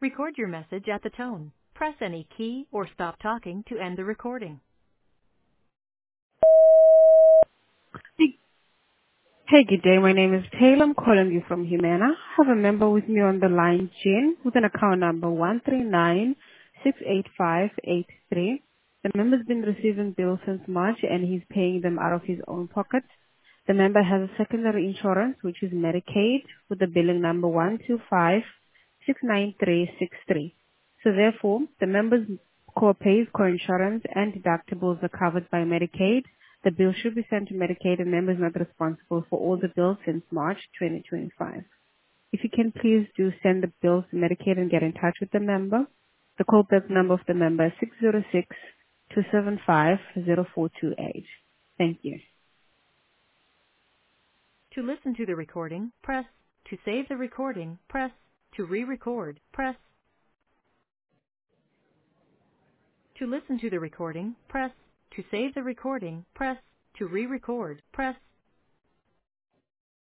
Record your message at the tone. Press any key or stop talking to end the recording. Hey, hey, good day. My name is Taylor. I'm calling you from Humana. I have a member with me on the line, Jin, with an account number 139-68583. The member's been receiving bills since March and he's paying them out of his own pocket. The member has a secondary insurance, which is Medicaid, with the billing number 125-69363. So therefore, the member's co-pays, co-insurance, and deductibles are covered by Medicaid. The bill should be sent to Medicaid, and member is not responsible for all the bills since March 2025. If you can please do send the bills to Medicaid and get in touch with the member. The callback number of the member is 606-275-0428. Thank you. To listen to the recording, press. To save the recording, press. To re-record, press. To listen to the recording, press. To save the recording, press. To re-record, press.